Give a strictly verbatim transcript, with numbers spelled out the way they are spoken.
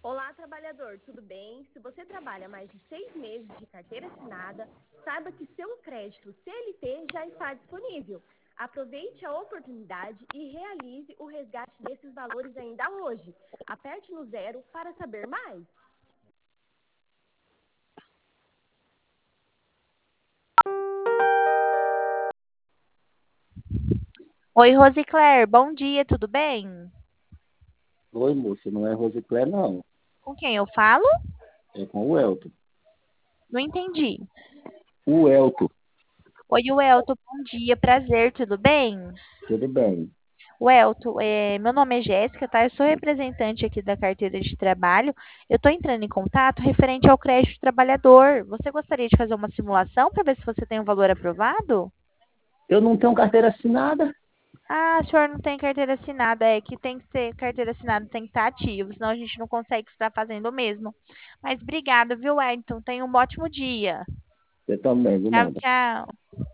Olá, trabalhador, tudo bem? Se você trabalha mais de seis meses de carteira assinada, saiba que seu crédito C L T já está disponível. Aproveite a oportunidade e realize o resgate desses valores ainda hoje. Aperte no zero para saber mais. Oi, Rosicler, bom dia, tudo bem? Oi, moça, não é Rosiclé, não. Com quem eu falo? É com o Elton. Não entendi. O Elton, Oi, Welton, bom dia, prazer, tudo bem? tudo bem. Welton, é, meu nome é Jéssica, tá? Eu sou representante aqui da carteira de trabalho. Eu estou entrando em contato referente ao crédito trabalhador. Você gostaria de fazer uma simulação para ver se você tem um valor aprovado? Eu não tenho carteira assinada. Ah, o senhor não tem carteira assinada, é que tem que ser carteira assinada, tem que estar ativo, senão a gente não consegue estar fazendo o mesmo. Mas obrigada, viu, Wellington? Tenha um ótimo dia. Você também, viu, Tchau, nada. tchau.